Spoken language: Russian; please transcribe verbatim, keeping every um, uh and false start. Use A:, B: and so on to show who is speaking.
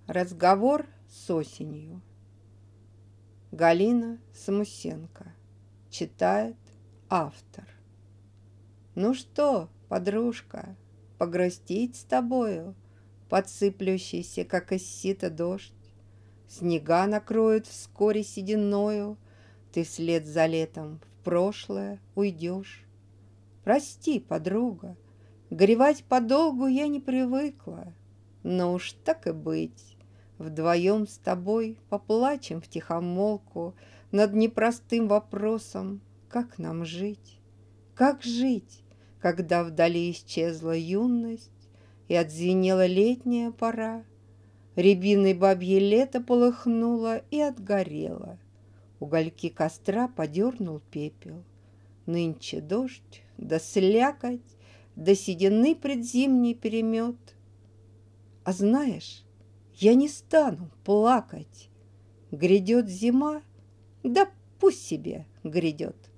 A: Разговор с осенью. Галина Самусенко. Читает автор. Ну что, подружка, погрустить с тобою? Подсыплющийся, как из сита, дождь. Снега накроют вскоре сединою, ты вслед за летом в прошлое уйдешь. Прости, подруга, горевать подолгу я не привыкла, но уж так и быть. Вдвоем с тобой поплачем втихомолку над непростым вопросом, как нам жить. Как жить, когда вдали исчезла юность и отзвенела летняя пора, рябиной бабье лето полыхнуло и отгорело, угольки костра подернул пепел. Нынче дождь, да слякоть, да седины предзимний перемет. А знаешь, я не стану плакать. Грядет зима, да пусть себе грядет.